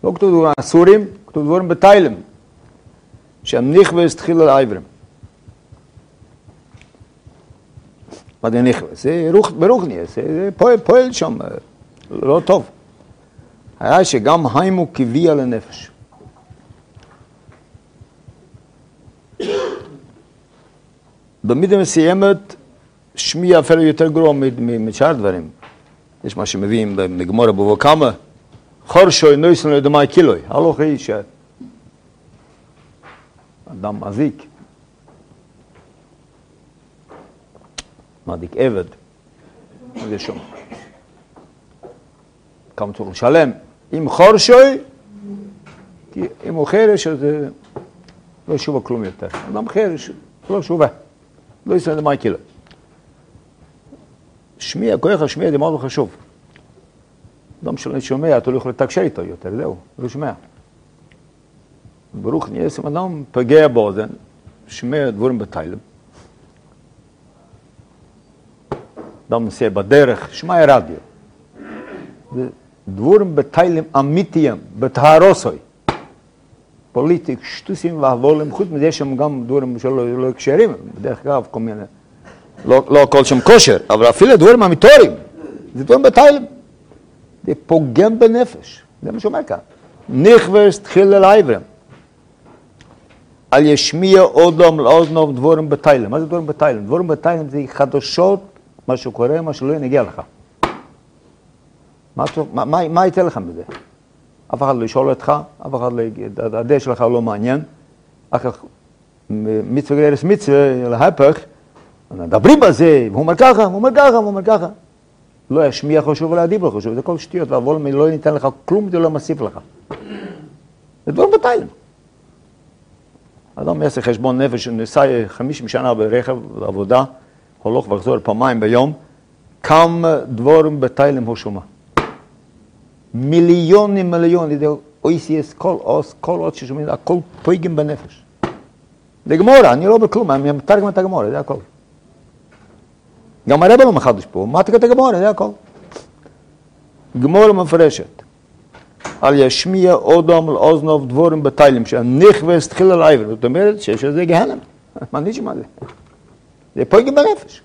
לא כתוב דבורים אסורים, כתוב דבורים בתיילם. שהם נכבס תחיל על העברים. מה זה נכבס? זה ברוכני, זה פועל שם, לא טוב. היה שגם היימו קיביע לנפש. במידה מסוימת, שמי אפילו יותר גרוע משאר דברים. יש מה שמביאים בגמורה בבוא כמה, חורשוי נויסן לדמי קילוי. הלוך היא שאדם מזיק, מדיק עבד, זה שום. כמה צריך לשלם. אם חורשוי, כי אם הוא חרש, אז לא שובה כלום יותר. אדם חרש, לא שובה. לא יסן לדמי קילוי. שמיע, כוח השמיע זה מאוד חשוב. אדם שלא שומע, אתה לא יכול לתקשר איתו יותר, זהו, לא שומע. ברוך נהיה, אם אדם פגע באוזן, שומע דבורים בתיילם. אדם נוסע בדרך, שמע רדיו. דבורים בתיילם אמיתיים, בתהרוסוי. פוליטיק, שטוסים והבולים, חוץ מזה שהם גם דבורים שלא הקשרים, בדרך כלל כל מיני. לא הכל שם כושר, אבל אפילו דברים אמיתוריים, זה דברים בתיילם. זה פוגם בנפש, זה מה שאומר כאן. נכבס תחיל על העברים. על ישמיע אודם לאוזנוב דבורים בתיילם. מה זה דבורים בתיילם? דבורים בתיילם זה חדשות, מה שקורה, מה שלא נגיע לך. מה ייתן לך בזה? אף אחד לא ישאול אותך, אף אחד לא יגיד, הדעה שלך לא מעניין. אחר כך מצווה גרס מצווה, להפך, מדברים על זה, והוא אומר ככה, והוא אומר ככה, והוא אומר ככה. לא ישמיע חשוב, ולא ידיבר חשוב, זה כל שטויות, והבולם לא ניתן לך כלום, זה לא מוסיף לך. זה דברים בתיילם. אדם יעשה חשבון נפש, נסע 50 שנה ברכב לעבודה, הולך וחזור פעמיים ביום, כמה דברים בתיילם הוא שומע. מיליונים, זה OCS, כל עוד ששומעים, הכל פויגים בנפש. זה גמורה, אני לא בכלום, אני מתרגם את הגמורה, זה הכל. גם הרב לא מחדש פה, מה תקרא את הגמורה, זה הכל. גמורה מפרשת. על ישמיע אודם לאוזנוב דבורים בתיילם, שהנכבס תחיל על העבר. זאת אומרת שזה גהנם. מה נשמע זה? זה פויגים בנפש.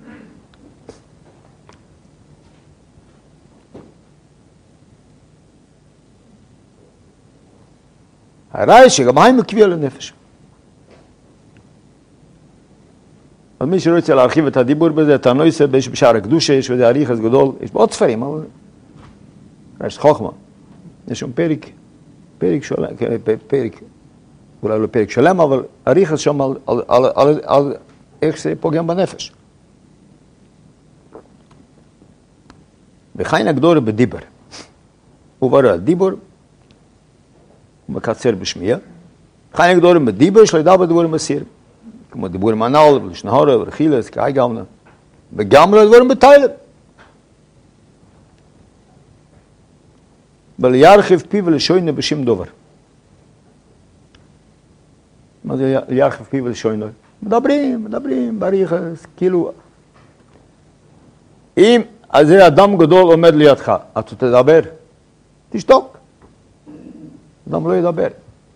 הראי שגם הם מקביע לנפש. אז מי שרוצה להרחיב את הדיבור בזה, אתה נויסה, יש בשער הקדושה, יש בזה אריכס גדול, יש בעוד ספרים, אבל יש חוכמה. יש שם פרק שלם, אולי לא פרק שלם, אבל אריכס שם על איך זה פוגם בנפש. וחיין הגדור בדיבר. הוא ברא על דיבור, הוא מקצר בשמיע. חיין הגדור בדיבר, יש לו ידע בדבורים בסיר. כמו דיבורים הנעל, ולשנהורה, ולחילס, כאי גמנה. וגם לדבורים בתיילם. ולירחיב פי ולשוינה בשם דובר. מה זה לירחיב פי ולשוינה? מדברים, בריחס, כאילו. אם אז אדם גדול עומד לידך, אתה תדבר, תשתוק. אדם לא ידבר.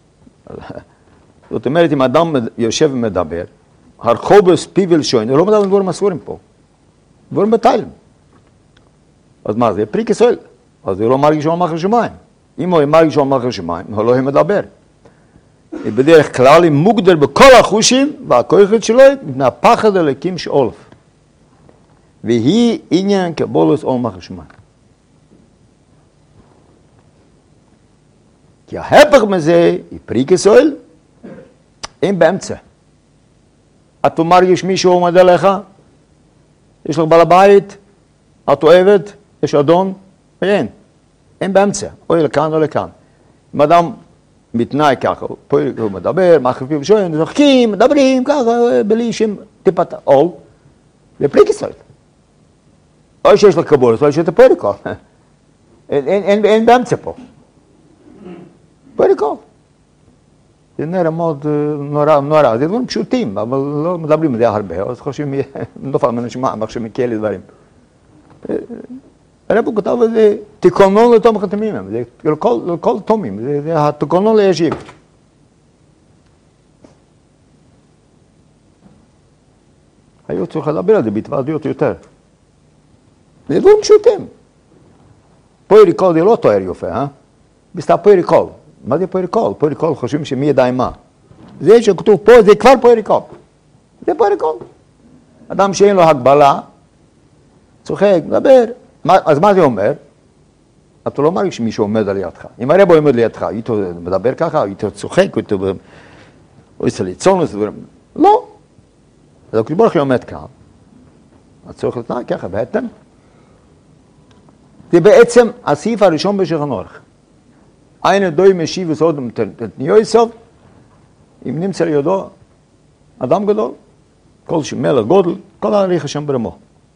זאת אומרת, אם אדם יושב ומדבר, הרחובס פי ולשוינה, לא מדבר דברים אסורים פה. דברים בתיילם. אז מה זה? פרי כסויל. אז הוא לא מרגיש על מחר שמיים. אם הוא מרגיש על מחר שמיים, הוא לא מדבר. בדרך כלל הוא מוגדר בכל החושים, והכוחת שלו מפני הפחד הלקים שאולף. והיא עניין קבולת על מחר שמיים. כי ההפך מזה היא פרי כסויל, אין באמצע. אתה מרגיש מישהו עומד עליך, יש לך בעל הבית, אתה עבד, יש אדון, אין באמצע, או לכאן או לכאן. אם אדם מתנאי ככה, פה הוא מדבר, מחפים ושואלים, זוחקים, מדברים ככה, בלי שם טיפת עול, זה פרי כסויל. או שיש לך קבולת, או שיש לך פריקול. אין באמצע פה. פריקול. זה נראה מאוד נורא, זה דברים פשוטים, אבל לא מדברים על זה הרבה, אז חושבים, לא פעם אנשים מחשבים כאלה דברים. הרב הוא כתב את זה, תיקונו לתום חתמים, זה לכל תומים, זה התיקונו לישיב. היו צריך לדבר על זה בהתוועדויות יותר. זה דברים פשוטים. פויריקול זה לא תואר יפה, בסתם פויריקול. מה זה פויריקול? פויריקול חושבים שמי ידע מה. זה שכתוב פה, זה כבר פויריקול. זה פויריקול. אדם שאין לו הגבלה, צוחק, מדבר. אז מה זה אומר? אתה לא מרגיש שמישהו עומד על ידך. אם הרב עומד לידך, איתו מדבר ככה, איתו צוחק, איתו עושה ליצון, לא. אז הקדוש ברוך הוא עומד כאן. אז צריך להתנהג ככה, בהתאם. זה בעצם הסעיף הראשון בשולחן ערוך. אין דוי משיב וסוד יוסף, אם נמצא לידו אדם גדול, כל שמלך גודל, כל העריך השם ברמו.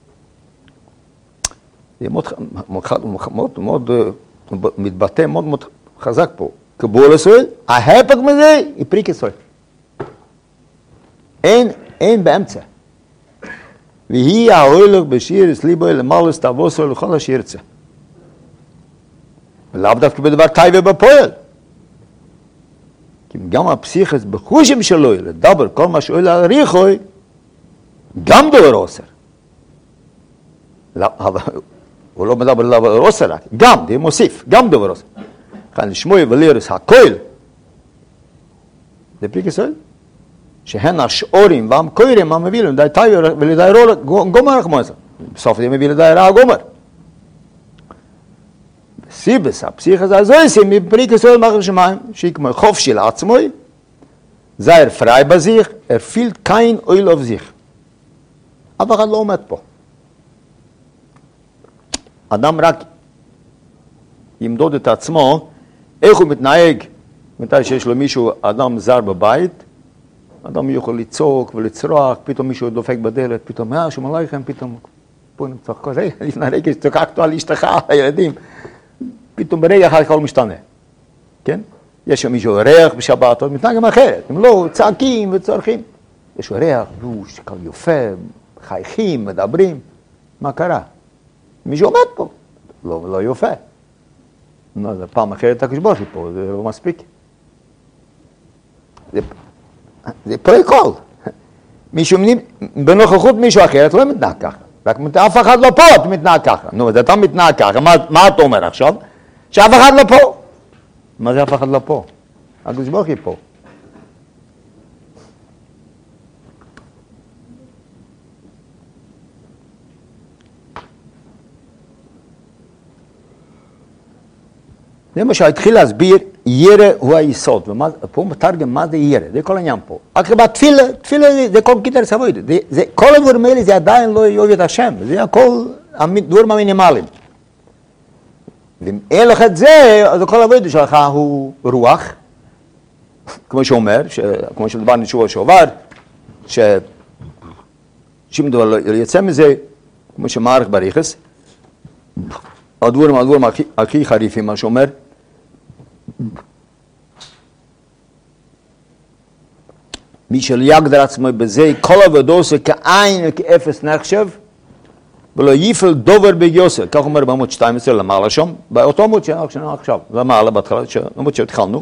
זה מאוד מתבטא, מאוד חזק פה. קבול ישראל, ההפך מזה, היא פריק ישראל. אין באמצע. והיא ההולך בשיר סליבו למלס תבוסו לכל השירצה. ולאו דווקא בדבר טייבה בפועל. כי גם הפסיכס בחושים שלו, לדבר כל מה שאוהל הריחוי, גם דבר עושר. הוא לא מדבר לדבר עושר רק, גם, זה מוסיף, גם דבר עושר. כאן לשמוע ולירס הכל. זה פריק ישראל? שהן השעורים והמקוירים המביא לידי טייבה ולידי גומר כמו זה. בסוף זה מביא לידי רע גומר. סיבס, הפסיכס הזה עושים מפריק ישראל מאחר שמיים, שהיא כמו חופשי לעצמו, זהר פרי בזיך, פילט קיין אויל אוף זיך. אף אחד לא עומד פה. אדם רק ימדוד את עצמו, איך הוא מתנהג, מתי שיש לו מישהו, אדם זר בבית, אדם יכול לצעוק ולצרוח, פתאום מישהו דופק בדלת, פתאום, שום עלייכם, פתאום, פה נצטרך כזה, לפני רגע שצחקתו על אשתך, על הילדים, פתאום ברגע אחד הכל משתנה, כן? יש שם מישהו ריח בשבת, עוד מתנהגים אחרת, הם לא צעקים וצורכים. יש ריח, הוא שקל יפה, חייכים, מדברים, מה קרה? מישהו עומד פה, לא יפה. זה פעם אחרת הקשבוש פה, זה לא מספיק. זה פריקול. מישהו, בנוכחות מישהו אחר, אתה לא מתנהג ככה. רק אף אחד לא פה, אתה מתנהג ככה. נו, אז אתה מתנהג ככה, מה אתה אומר עכשיו? שאף אחד לא פה. מה זה אף אחד לא פה? הקדוש ברוך הוא פה. זה מה שהתחיל להסביר, ירא הוא היסוד, ופה הוא מתרגם מה זה ירא, זה כל העניין פה. רק בתפילה, זה כל קיטר סבויד, כל הדברים האלה זה עדיין לא יאהב את השם, זה הכל הדברים המינימליים. ואם אין לך את זה, אז כל העבודה שלך הוא רוח, כמו שאומר, כמו שדברנו בשבוע שעבר, שום דבר לא יצא מזה, כמו שמערך בריחס, הדברים הכי חריפים, מה שאומר, מי שלא יגדר עצמו בזה, כל עבודו זה כעין וכאפס נחשב, ולא יפל דובר בגיוסר, כך אומר בעמוד 12 למעלה שם, באותו עמוד שאנחנו עכשיו, למעלה בהתחלה, עמוד שהתחלנו,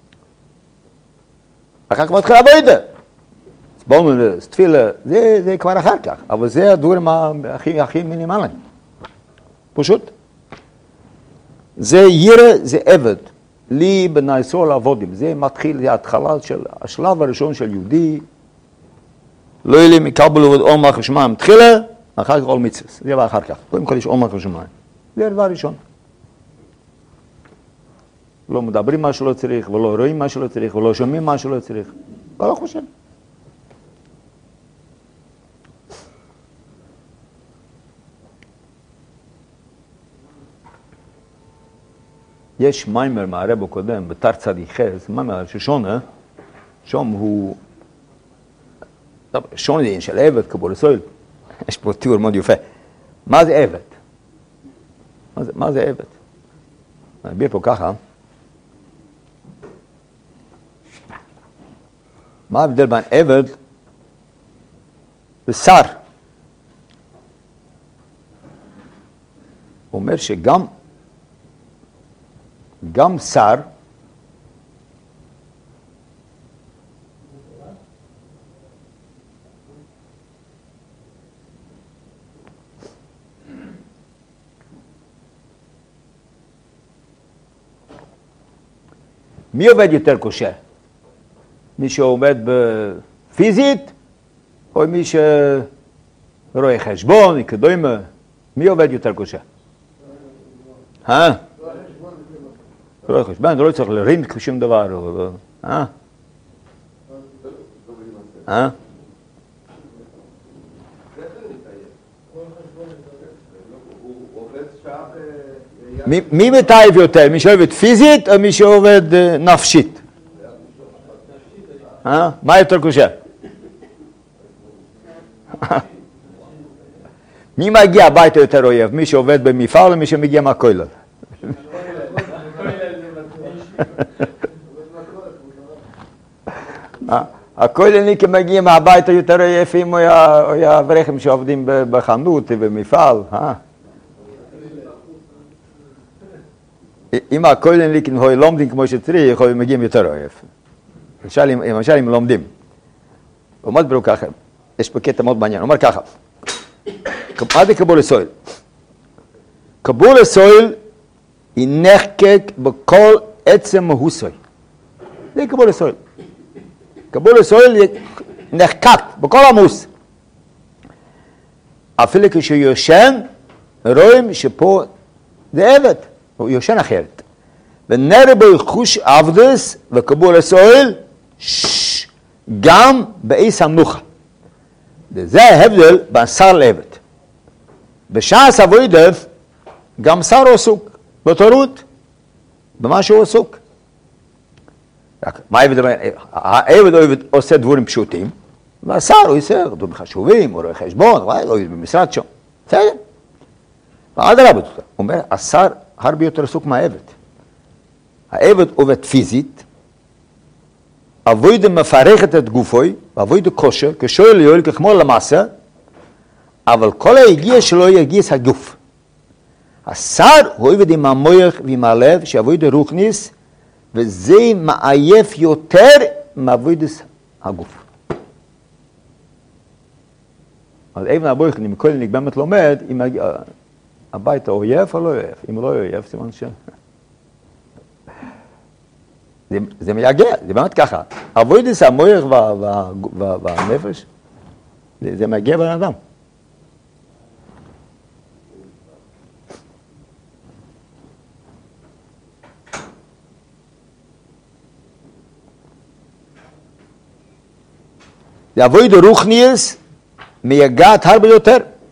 אחר כך מתחילה עבודה. בואו נראה, תפילה, זה כבר אחר כך, אבל זה הדברים הכי מינימליים. פשוט. זה ירא, זה עבד. לי בנעשור לעבודים. זה מתחיל, זה ההתחלה של השלב הראשון של יהודי. לא יהיה לי מקבל עובד עול מלך השמיים. תחילה, אחר כך עול מצווה. זה בא אחר כך. קודם כל יש עול מלך השמיים. זה הדבר הראשון. לא מדברים מה שלא צריך, ולא רואים מה שלא צריך, ולא שומעים מה שלא צריך. לא חושב. יש מיימר מהרב הקודם, בתר צדיק חס, מיימר ששונה, שם הוא, שונה זה של עבד, קבול הסויל, יש פה תיאור מאוד יפה. מה זה עבד? מה זה עבד? אני אביא פה ככה. מה ההבדל בין עבד ושר? אומר שגם שר, מי עובד יותר קשה? מי שעובד פיזית, או מי שרואה חשבון, כדומה, מי עובד יותר קשה? רואה חשבון, לא צריך להרים שום דבר. מי מתעייף יותר? מי שעובד פיזית או מי שעובד נפשית? מה יותר קשה? מי מגיע הביתה יותר אויב? מי שעובד במפעל או מי שמגיע מהכולל? הכוללניקים מגיעים מהביתה יותר עייפים או האברכים שעובדים בחנות ובמפעל? אם הכוללניקים לומדים כמו שצריך, הם מגיעים יותר עייף. למשל אם לומדים. הוא אומר ברו ככה, יש פה קטע מאוד מעניין, הוא אומר ככה, מה זה קבול הסויל? קבול הסויל היא נחקק בכל עצם מהוסוי. זה קבול הסויל. קבול הסויל נחקק בכל עמוס. אפילו כשהוא יושן, רואים שפה זה עבד, הוא יושן אחרת. ונראה בו חוש עבדס וקבול הסויל, גם באיס המנוחה. זה ההבדל בין שר לעבד. בשעס אבוידף, גם שר עסוק, בתורות, במה שהוא עסוק. מה העבד עושה דברים פשוטים, והשר הוא עושה דברים חשובים, הוא רואה חשבון, הוא במשרד שם. בסדר? ועד הרב הוא אומר, השר הרבה יותר עסוק מהעבד. העבד עובד פיזית, אבוידה מפרחת את גופוי, ואבוידה כושר, כשואל יואל ככמו למעשה, אבל כל ההגיע שלו יגיע הגוף. השר הוא עובד עם המוח ועם הלב, שאבוידה רוחניס, וזה מעייף יותר מאבוידס הגוף. אז אבן הבויכן, אם כל באמת לומד, אם הביתה אויב או לא אויב, אם לא אויב, סימן שם. זה מייגע, זה באמת ככה. אבוידס המוח והנפש, זה מייגע בן אדם. זה אבוידה רוחניאס מייגעת הרבה יותר.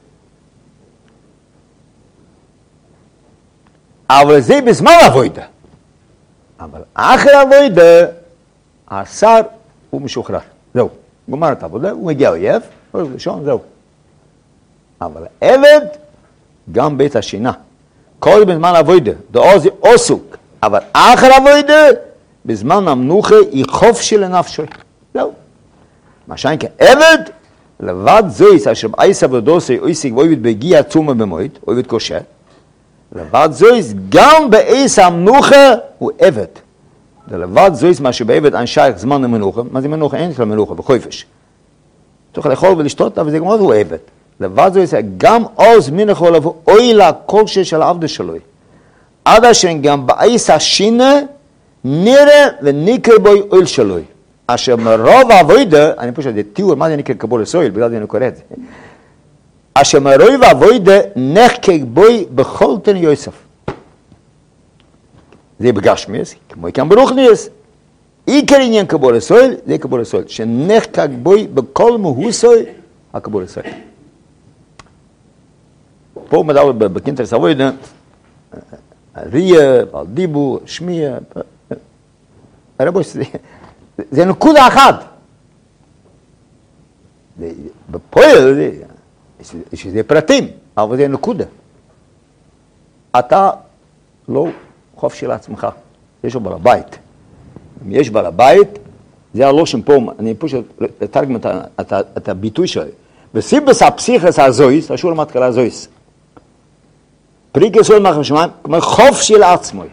אבל זה בזמן אבוידה. אבל אחרי אבוידה, השר הוא משוחרר. זהו. גומר את העבודה, הוא מגיע אויב, הוא ראשון, זהו. אבל עבד, גם בית השינה. כל בזמן אבוידה, דעו זה עוסוק. אבל אחרי אבוידה, בזמן המנוחה, היא חופשי לנפשו. זהו. מה שאין כעבד, לבד זויס, אשר באיס עבודוסי, אויסיק ואויבד בגיע צומה במועד, אויבד כושר, לבד זויס, גם באיס המנוחה, הוא עבד. ולבד זויס, מה שבעבד אין שייך זמן למנוחה, מה זה מנוחה? אין של מנוחה, בחופש. צריך לאכול ולשתות, אבל זה גם עוד הוא עבד. לבד זויס, גם עוז מן יכול לבוא, אוי לה כל של העבד שלוי. עד אשר גם באיס השינה, נראה וניקר בוי אויל שלוי. אשר מרוב האבוידה, אני פשוט, זה תיאור, מה זה נקרא קבול הסויל, בגלל זה אני קורא את זה. אשר מרוב האבוידה נחקק בוי בכל תן יוסף. זה בגשמיאס, כמו כאן ברוחניאס. עיקר עניין קבול הסויל, זה קבול הסויל, שנחקק בוי בכל מהוסוי, הקבול הסויל. פה מדבר בקינטרס אבוידה, ריה, על דיבור, שמיע, הרבוס, זה נקודה אחת. בפועל יש איזה פרטים, אבל זה נקודה. אתה לא חופשי לעצמך, יש לו בעל הבית. אם יש בעל הבית, זה הלושן פה, אני פשוט אתרגם את הביטוי שלי. וסיבס הפסיכס הזויס, אשור מתקלה הזויס. פריקה סויל machen שמיים, כמו חוף של עצמוי.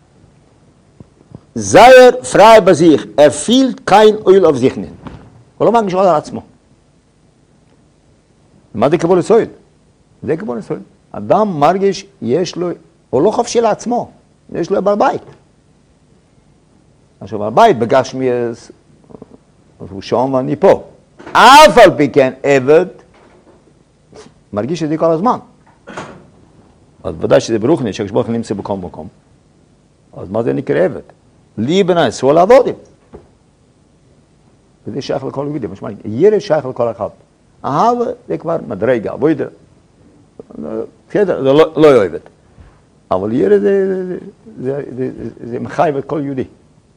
זייר frei bei sich, fühlt kein Öl auf sich nicht. הוא לא מרגיש עוד על עצמו. מה זה קבול סויל? זה קבול סויל. אדם מרגיש, יש לו, הוא לא חופשי לעצמו, יש לו בעל בית. עכשיו, בעל בית בגשמי, הוא שם ואני פה. אף על פי כן, עבד, מרגיש את זה כל הזמן. אז ודאי שזה ברוכני, שהקשבוך נמצא בכל מקום. אז מה זה נקרא עבד? ליבנה, אסור לעבוד עם. וזה שייך לכל יהודי, משמע, ירא שייך לכל אחד. אהבה זה כבר מדרגה, עבודה. בסדר, זה לא אוהבת. אבל ירא זה מחייב את כל יהודי.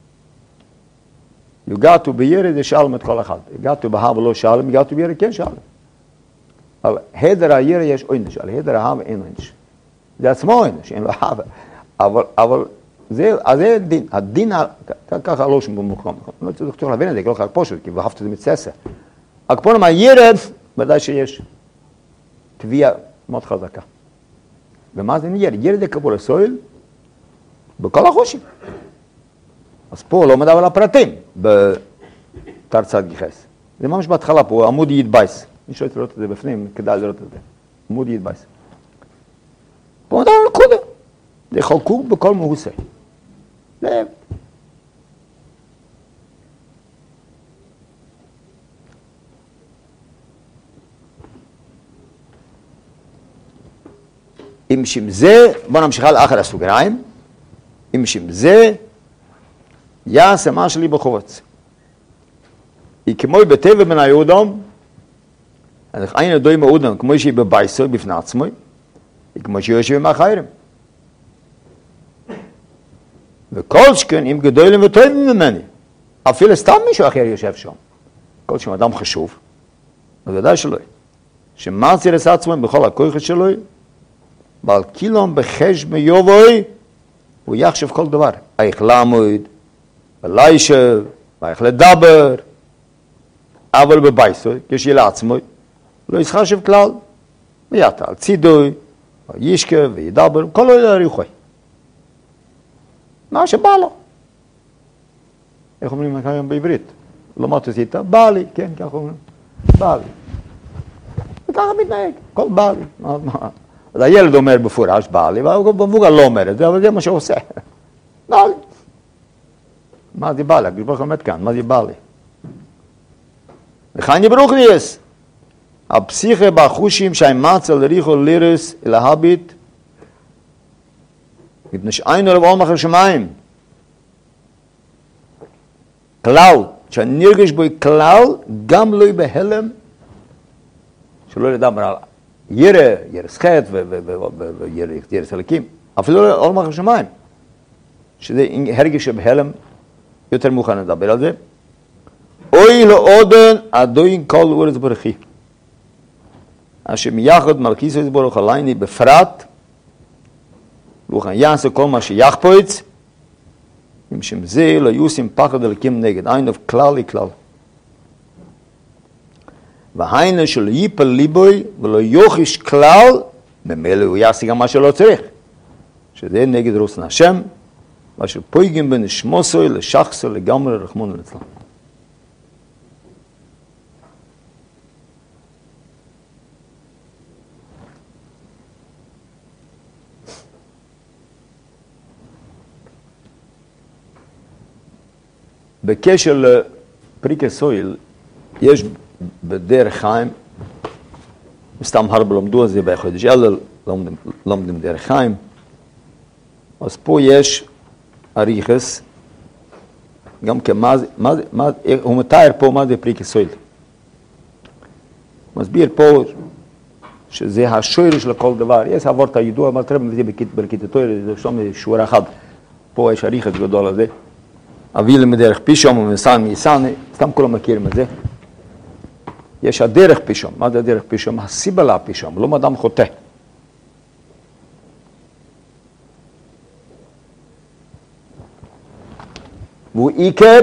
הגעתו בירא זה שאלם את כל אחד. הגעתו באהבה לא שאלם, הגעתו בירא כן שאלם. על הדר הירא יש עונש, על הדר האהבה אין עונש. זה עצמו עונש, אין לו אהבה. אבל זה דין, הדין, ככה לא שם במקום. לא צריך להבין את זה, לא כך פשוט, כי ואהבת זה מצסה. הקפונים הירא, ודאי שיש תביעה מאוד חזקה. ומה זה ירא? ירא זה קבול הסויל בכל החושים. אז פה לא מדבר על הפרטים בתרצת גיחס. זה ממש בהתחלה פה, עמוד יתבייס. מי שואל לראות את זה בפנים, כדאי לראות את זה. עמוד יתבייס. פה מדבר על קודם. זה חלקוק בכל מהוסי. זה... אם שם זה, בוא נמשיך על אחר הסוגריים. אם שם זה, יעשה מה שלי בחובץ. היא כמו בטבע בין היהודם, אין הדוי מהודם, כמו שהיא בבייסו, בפני עצמו, היא כמו שהיא יושב עם החיירים. וכל שכן, אם גדולים וטובים ממני, אפילו סתם מישהו אחר יושב שם. כל שם אדם חשוב, בוודאי שלא. שמעציר את עצמו בכל הכוח שלו, ועל קילום בחשב מיובוי, הוא יחשב כל דבר. איך לעמוד, וליישב, ואיך לדבר, אבל בבייסו, כשיהיה לעצמו, לא ישחשב כלל, ויתה על צידוי, וישכה, וידבר, כל לא יריחוי. מה שבא לו. איך אומרים היום בעברית? לא מה תעשית? בא לי, כן, ככה אומרים. בא לי. וככה מתנהג, כל בא לי. אז הילד אומר בפורש, בא לי, והמבוגר לא אומר את זה, אבל זה מה שהוא עושה. בא לי. מה זה בא לי? הקדוש ברוך הוא עומד כאן, מה זה בא לי? וכאן יברוך ליאס. הפסיכה בחושים שהאמצע לריחו לירס אל ההביט, מפני שאין עליו עול מחר שמיים. כלל, שנרגש בו כלל, גם לא בהלם, שלא לדבר על ירא, ירא סחט וירא סלקים, אפילו לא עול מחר שמיים. שזה הרגש בהלם, יותר מוכן לדבר על זה. אוי לעודן אדוין כל אורץ ברכי. אשר מייחד מלכיסו יסבורך עלייני בפרט, וכן יעשה כל מה שיחפוץ, אם שם זה לא יושים פחד אלוקים נגד, אין אוף כלל היא כלל. והיינו שלא ייפל ליבוי ולא יוכיש כלל, במילא הוא יעשה גם מה שלא צריך. שזה נגד רצון השם, ואשר פויגים בנשמוסוי לשחסו לגמרי רחמון לצלם. בקשר לפריקה סויל, יש בדרך חיים, סתם הרבה למדו על זה בחודש אלול, לומדים דרך חיים, אז פה יש אריכס, גם הוא מתאר פה מה זה פריקה סויל. מסביר פה שזה השורש לכל דבר, יש עבורת הידוע, אבל תראה בזה בכיתתו, זה שם שורה אחת, פה יש אריכס גדול על זה. אבילה מדרך פישום ומסן מיסן, סתם כולם מכירים את זה. יש הדרך פישום. מה זה הדרך פישום? הסיבה לה פישום, לא אדם חוטא. והוא עיקר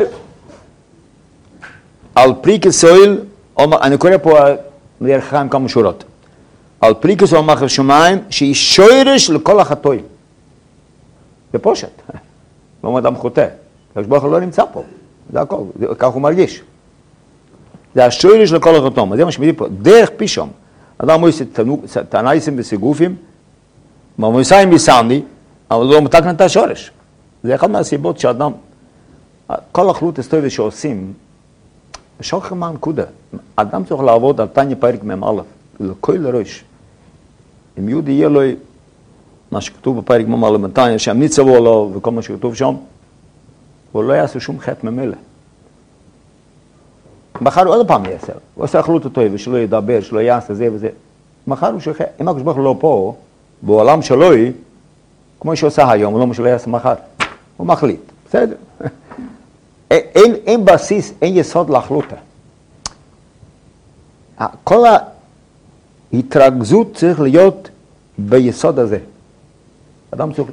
על פריקה סויל, אני קורא פה מדרך חיים כמה שורות. על פריקי סויל מחר שמיים, שהיא שורש לכל החטאים. זה פושט. לא אדם חוטא. הקדוש ברוך הוא לא נמצא פה. זה הכל, כך הוא מרגיש. זה השורש לכל החטאים. זה מה שמגיד פה, דרך פישום. אדם מויס תנאיסים וסיגופים, מויסיים ביסנדי, אבל לא מתקן את השורש. זה אחד מהסיבות שאדם, כל החלוט הסטויבה שעושים, שוכר מהנקודה. אדם צריך לעבוד על תניא פרק מ"א, לכל ראש. אם יהודי יהיה לו מה שכתוב בפרק מ"א בתניא, שהם ניצבו לו וכל מה שכתוב שם, הוא לא יעשה שום חטא ממילא. מחר הוא עוד פעם יעשה, הוא עושה החלוט אותו, ושלא ידבר, שלא יעשה זה וזה. מחר הוא שוכח, אם הקדוש ברוך הוא לא פה, בעולם שלו, כמו שעושה היום, לא מה שלא יעשה מחר. הוא מחליט, בסדר. אין בסיס, אין יסוד להחלוטה. כל ההתרכזות צריך להיות ביסוד הזה. אדם צריך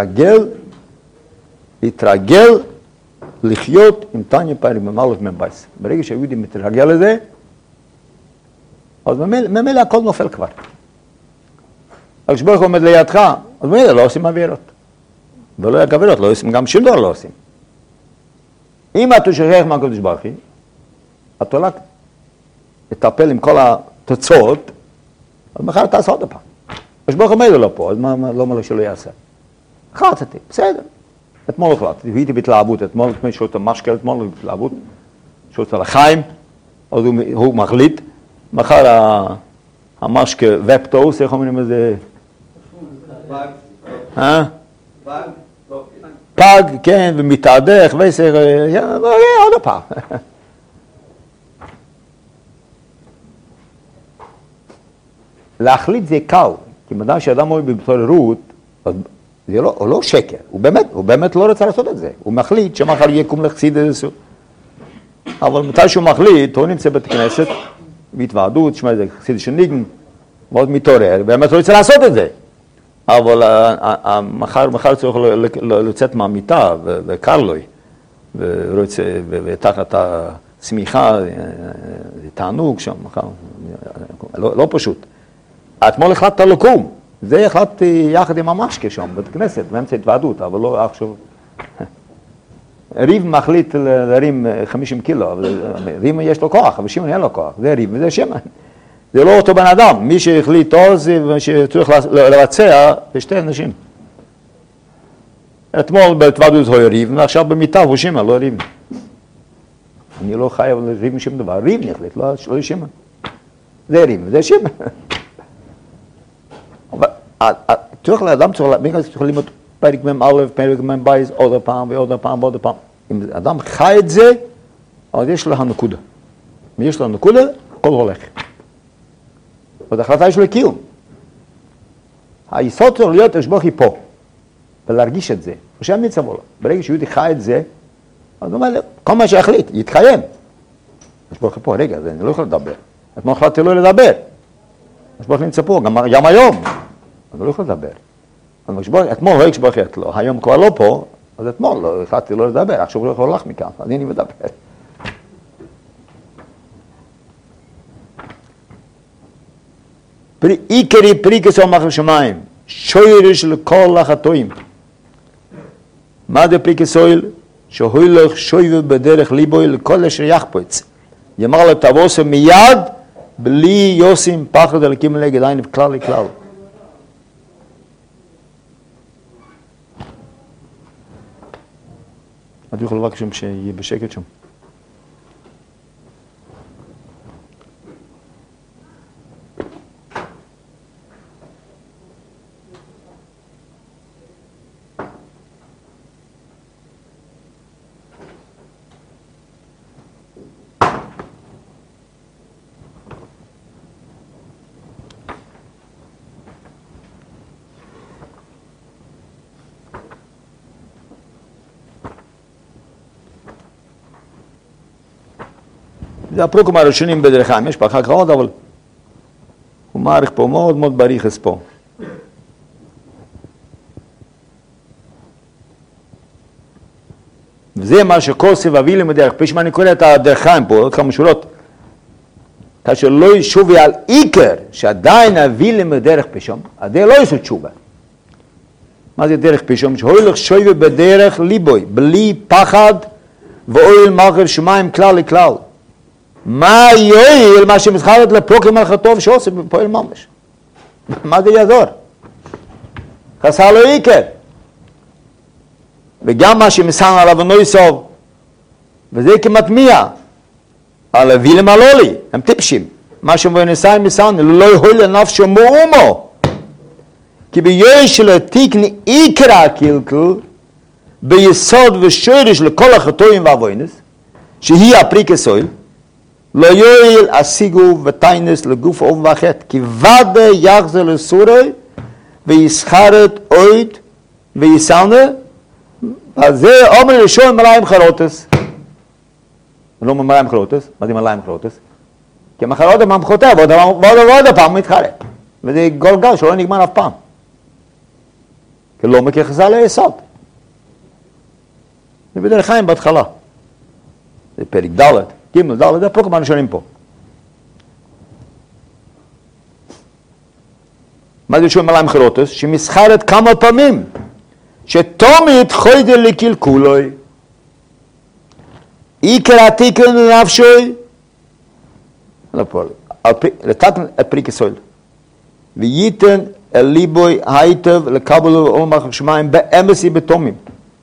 להתרגל לחיות עם תניא פרק מ"א מ"ב. ברגע שהיהודי מתרגל לזה, אז ממילא הכל נופל כבר. הקדוש ברוך הוא עומד לידך, אז ממילא לא עושים עבירות. ולא יהיה עבירות, לא עושים, גם שום דבר לא עושים. אם אתה שוכח מהקדוש ברוך הוא, אתה רק תטפל עם כל התוצאות, אז מחר תעשה עוד פעם. הקדוש ברוך הוא עומד לא פה, אז לא אומר לו שלא יעשה. החלטתי, בסדר. אתמול החלטתי, הייתי בהתלהבות, אתמול שעות המשקל, אתמול בהתלהבות, שעות על החיים, אז הוא מחליט, מחר המשקה ופטוס, איך אומרים את זה? פג, כן, ומתעדך, ועשר, עוד פעם. להחליט זה קל, כי מדע שאדם הוא בהתעוררות, הוא לא שקר, הוא באמת לא רוצה לעשות את זה. הוא מחליט שמחר יקום לחסיד איזה. אבל מתי שהוא מחליט, הוא נמצא בית כנסת, בהתוועדות, שמע איזה חסיד שניגן, מאוד מתעורר, באמת לא רוצה לעשות את זה. אבל מחר צריך לצאת מהמיטה, וקר לו, ותחת השמיכה, זה תענוג שם, לא פשוט. אתמול החלטת לקום. זה החלטתי יחד עם המשקה שם, בית כנסת, באמצע התוועדות, אבל לא עכשיו. ריב מחליט להרים 50 קילו, אבל ריב יש לו כוח, אבל שמעון אין לו כוח, זה ריב וזה שמעון. זה לא אותו בן אדם, מי שהחליט עוז ושצריך לבצע, זה שתי אנשים. אתמול בהתוועדות הוא ריב, ועכשיו במיטה הוא שמעון, לא ריב. אני לא חייב לריב משום דבר, ריב נחליט, לא שמעון. זה ריב, זה שמעון. צריך לאדם, צריך ללמוד פרק מ"א, פרק מ"ב, עוד פעם ועוד פעם ועוד פעם. אם אדם חי את זה, אז יש לו הנקודה. אם יש לו הנקודה, הכל הולך. זאת החלטה של קיום. היסוד צריך להיות השבוכי פה, ולהרגיש את זה. ושם מצבו לו. ברגע שיהודי חי את זה, אז הוא אומר, כל מה שיחליט, יתקיים. השבוכי פה, רגע, אני לא יכול לדבר. אתמול החלטתי לא לדבר. השבוכי נמצא פה, גם היום. אני לא יכול לדבר. אתמול לא הקשבוכי את לו, היום כבר לא פה, אז אתמול החלטתי לא לדבר, עכשיו הוא לא יכול ללך מכאן, אז אני מדבר. עיקרי פריקי סויל מחר שמיים, שורש לכל החטאים. מה זה פריקי סויל? שהוילך שויבה בדרך ליבוי לכל אשר יחפוץ. יאמר לו תבוסו מיד, בלי יוסים פחד אלוקים נגד עין כלל לכלל. אתה יכול לבקש שם שיהיה בשקט שם. זה הפרוקים הראשונים בדרכם, יש פה אחר כך עוד, אבל הוא מעריך פה, מאוד מאוד בריחס פה. וזה מה שכוסף אבי למדרך, פי שמה אני קורא את הדרכיים פה, עוד כמה שורות. כאשר לא ישובי על עיקר, שעדיין הבילים בדרך פשום, עדיין לא יעשו תשובה. מה זה דרך פשום? שהולך שויבה בדרך ליבוי, בלי פחד ואוהל מלכות שמיים כלל לכלל. מה יועיל מה שמזכרת לפרוקם מלך הטוב שעושה בפועל ממש? מה זה יעזור? חסר לו עיקר. וגם מה שמסן עליו אינו יסוב, וזה כמטמיע, על הווילם הלולי, הם טיפשים. מה שמבונסיים מסן, לא יהול לנפשו מאומו. כי ביש לתיקן עיקר הקלקל, ביסוד ושורש לכל החטאים והבוינס, שהיא הפריקה סויל, לא יועיל השיגו וטיינס לגוף אוב וחט, כי ודא יחזר לסורי, ויסחרת אויד, ויסלנה, אז זה אומר ראשון מלאים חרוטס. לא מלאים חרוטס, מה זה מלאים חרוטס? כי המחרות הם ממחותיה, ועוד הפעם מתחרט. וזה גולגל שלא נגמר אף פעם. כי לא מכיר חז"ל ליסוד. זה בדרך חיים בהתחלה. זה פרק ד', ג' ד', זה הפרקים הראשונים פה. מה זה ראשון מלאים חרוטס? שמסחרת כמה פעמים. שתומית חוידר לקלקולוי, עיקר התיקון לנפשוי, לתקן את פריקי סויל, וייתן אל ליבוי היטב לקבלו ועול מלכות שמיים באמסי בתומים.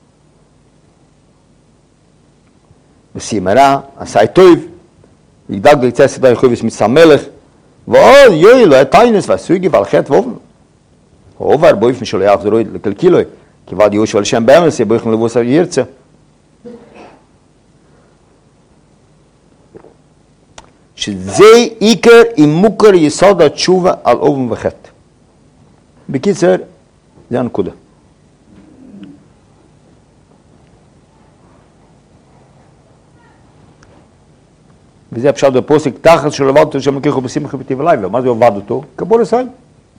וסימרה, עשי טוב, יגדל גליצה סדרי חויבס מצל מלך, ועוד יועיל לו את טיינס והסוגי ועל חטא ואובן. עובר באופן שלא יחזרו לקלקילוי, כי ועד יהושע לשם באמס יבויכם לבוס ירצה. שזה עיקר עם מוכר יסוד התשובה על אובן וחטא. בקיצר, זה הנקודה. וזה הפשט בפוסק, תחת של עבד אותו שם ככה בשמחה בטבע לילה. מה זה עבד אותו? קבור ישראל.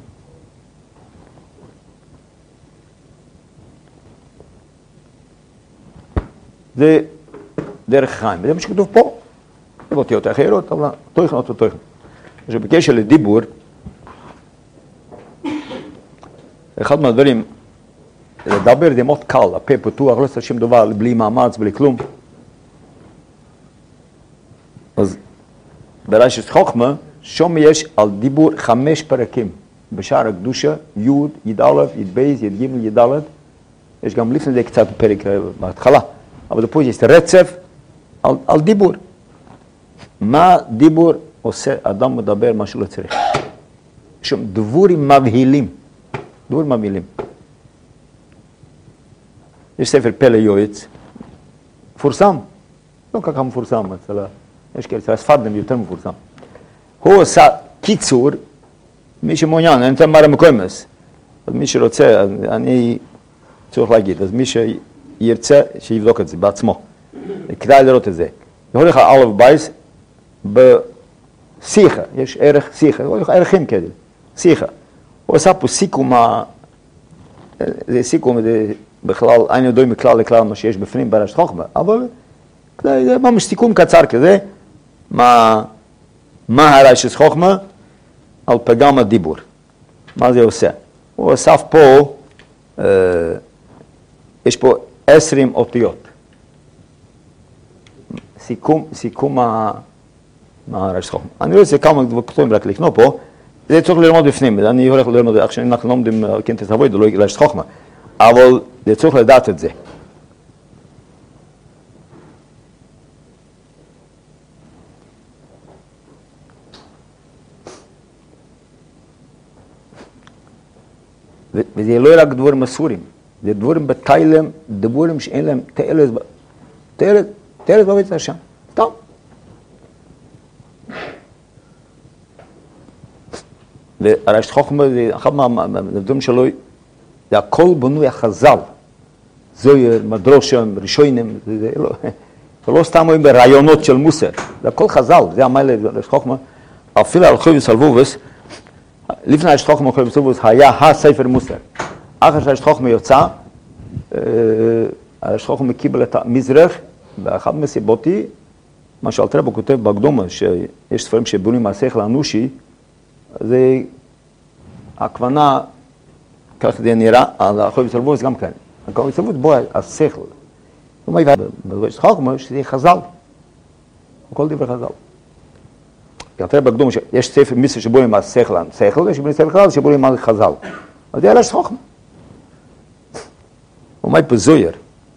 זה דרך חיים, וזה מה שכתוב פה. זה לא תהיות אחרות, אבל תוכן אותו תוכן. עכשיו, בקשר לדיבור, אחד מהדברים, לדבר זה מאוד קל, הפה פתוח, לא עושה שום דבר, בלי מאמץ, בלי כלום. אז ברשת חוכמה, שום יש על דיבור 5 פרקים. בשער הקדושה, י', י"א, י"ב, י"ג, י"ד. יש גם לפני זה קצת פרק בהתחלה. אבל פה יש רצף על דיבור. מה דיבור עושה? אדם מדבר מה שלא צריך. יש שם דבורים מבהילים. דבורים מבהילים. יש ספר פלא יועץ, מפורסם. לא ככה מפורסם, יש כאלה ספרדים יותר מפורסם. הוא עושה קיצור, מי שמעוניין, אני אתן מראה מקומס. אז מי שרוצה, אני צריך להגיד, אז מי שירצה, שיבדוק את זה בעצמו. כדאי לראות את זה. יכול לך א' בייס בשיחה, יש ערך שיחה, יש ערכים כאלה, שיחה. הוא עושה פה סיכום, זה סיכום, זה בכלל, אין יודעי מכלל לכלל מה שיש בפנים ברשת חוכמה, אבל זה ממש סיכום קצר כזה, מה הרשת חוכמה על פגם הדיבור. מה זה עושה? הוא אסף פה, יש פה 20 אותיות. סיכום הרשת חוכמה. אני רוצה כמה דברים רק לקנות פה, זה צריך ללמוד בפנים, אני הולך ללמוד, עכשיו אנחנו לומדים כנתס אבויד, לא רשת חוכמה, אבל זה צריך לדעת את זה. וזה לא רק דברים אסורים, זה דברים בתיילם, דברים שאין להם תאלת בבית השם, טוב. והרשת חוכמה זה אחד מהדברים שלו, זה הכל בנוי החז"ל, זויר, מדרושם, ראשונים, זה לא סתם אומרים ברעיונות של מוסר, זה הכל חז"ל, זה המיילה רשת חוכמה, אפילו על חויבס אלבובס, לפני רשת חוכמה חויבס אלבובס היה הספר מוסר. אחרי שרשת חוכמה יוצא, הרשת חוכמה קיבל את המזרח, באחד מסיבותי, מה שאלתרבה כותב בהקדומה, שיש ספרים שבונים השכל האנושי, זה הכוונה, כך זה נראה, על החוב יצלבוס גם כאן. החוב יצלבוס בו השכל. הוא אומר, בדברי חוכמה, שזה חז"ל. כל דברי חז"ל. אלתרבה בהקדומה, יש ספר מצווה שבונים השכל, יש בני ספר חז"ל שבונים על חז"ל. אז זה הלשת חוכמה. הוא אומר בזויר.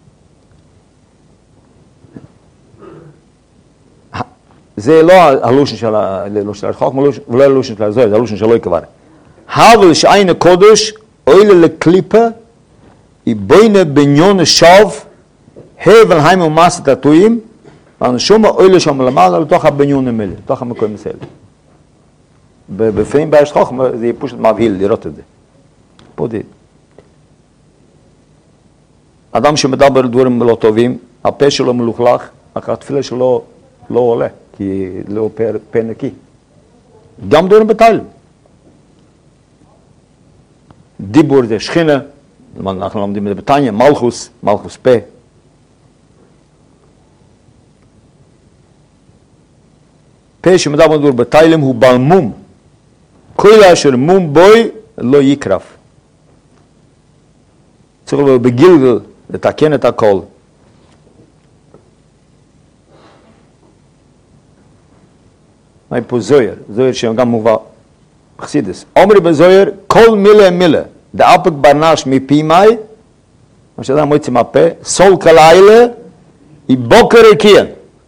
זה לא הלושן של החוכמה, ולא הלושן של הזויר, זה הלושן שלו כבר. הבל שעין הקודש, אוילה לקליפה, איבוינה בניון השוב, הבל היימו מסת הטועים, ואנשום אוילה שם למעלה לתוך הבניון המלא, לתוך המקום מסל. בפעים בהשת חוכמה, זה יהיה פשוט מבהיל לראות את זה. פה זה. אדם שמדבר דברים לא טובים, הפה שלו מלוכלך, אך התפילה שלו לא עולה, כי לא פה נקי. גם דברים בתיילם. דיבור זה שכינה, אנחנו לומדים את זה בתניא, מלכוס פה. פה שמדבר דברים בתיילם הוא בעל מום. כל אשר מום בוי לא יקרף. צריך לו בגלגל לתקן את הכל. מה פה זויר? זויר שגם מובא בחסידס. אומרי בזויר, כל מילה, דאפק ברנש מפי מי, מה שאדם מוצא מהפה, סול כלילה, היא בוקר הקיין.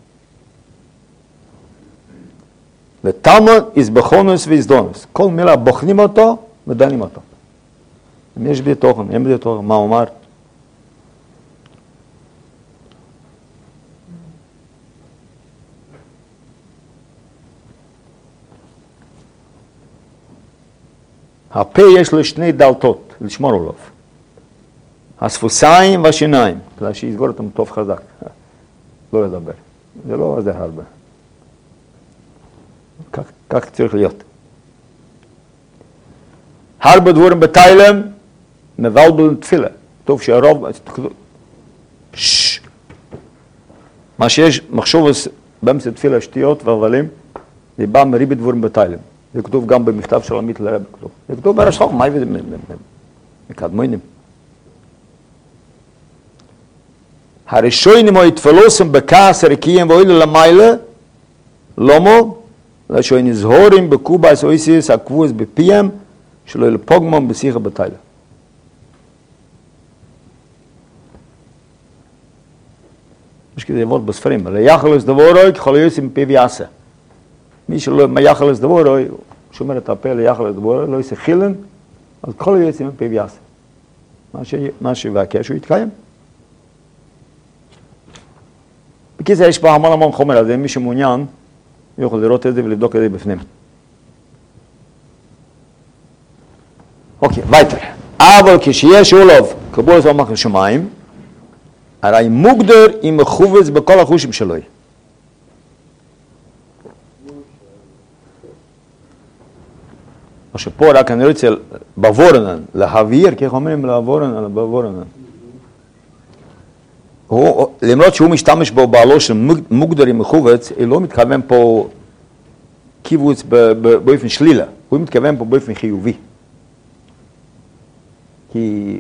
ותלמוד יזבחונוס ויזדונוס. כל מילה בוחנים אותו ודנים אותו. אם יש בי תוכן, אין בי תוכן, מה הוא אומר? הפה יש לו שני דלתות, לשמור עליו. הספוסיים והשיניים, כדי שיסגור אותם טוב חזק. לא לדבר. זה לא עוזר הרבה. כך צריך להיות. הרבה דברים בתיילם, מבלבל תפילה. טוב שהרוב... מה שיש מחשוב באמצע תפילה שטויות והבלים, זה בא מריבי דברים בתיילם. זה כתוב גם במכתב של עמית לרב. זה כתוב ברש חוכמה, מה יביא מקדמונים. הראשונים היתפלוסם בכעס הרקיעים ואוילו למיילה, לומו, לשוי נזהורים בקובייס אויסיס הקבוס בפיהם, שלא ילפוגמם בשיחה בתילה. יש כזה עבוד בספרים, ליחלוס דבורוי ככל יוסים פי ויעשה. מי שלא מייחלס דבורוי, שומר את הפה ליחלס דבורוי, לא יעשה חילן, אז כל יוסים פי ויעשה. מה שבקש הוא יתקיים. בקיצור, יש פה המון חומר, אז מי שמעוניין, יכול לראות את זה ולבדוק את זה בפנים. אוקיי, weiter. אבל כשיש אולוב, קבוע זו מחר שמיים, הרי מוגדר עם מחובץ בכל החושים שלו. מה שפה רק אני רוצה בוורנן, להבהיר, כך אומרים בוורנן. למרות שהוא משתמש בו בעלו של מוגדר עם מחובץ, הוא לא מתכוון פה קיבוץ באופן שלילה, הוא מתכוון פה באופן חיובי. כי